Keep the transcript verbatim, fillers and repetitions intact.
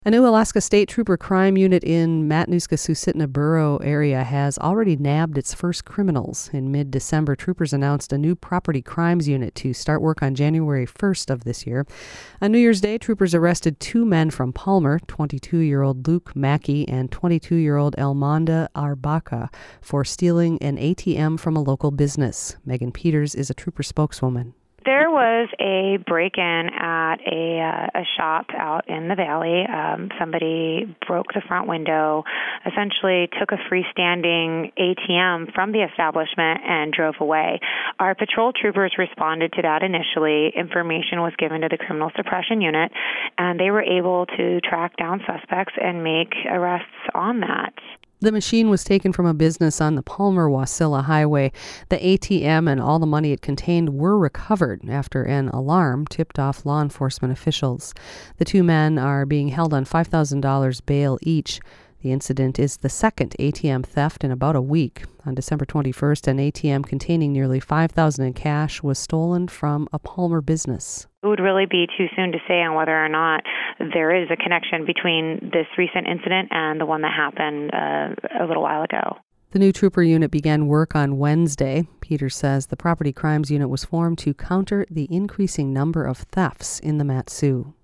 A new Alaska State Trooper crime unit in Matanuska-Susitna Borough area has already nabbed its first criminals. In mid-December, troopers announced a new property crimes unit to start work on January first of this year. On New Year's Day, troopers arrested two men from Palmer, twenty-two-year-old Luke Mackey and twenty-two-year-old Elmonda Arbaca, for stealing an A T M from a local business. Megan Peters is a trooper spokeswoman. There was a break-in at a uh, a shop out in the valley. Um, somebody broke the front window, essentially took a freestanding A T M from the establishment and drove away. Our patrol troopers responded to that initially. Information was given to the criminal suppression unit, and they were able to track down suspects and make arrests on that. The machine was taken from a business on the Palmer-Wasilla Highway. The A T M and all the money it contained were recovered after an alarm tipped off law enforcement officials. The two men are being held on five thousand dollars bail each. The incident is the second A T M theft in about a week. On December twenty-first, an A T M containing nearly five thousand dollars in cash was stolen from a Palmer business. It would really be too soon to say on whether or not there is a connection between this recent incident and the one that happened uh, a little while ago. The new trooper unit began work on Wednesday. Peters says the property crimes unit was formed to counter the increasing number of thefts in the Mat-Su.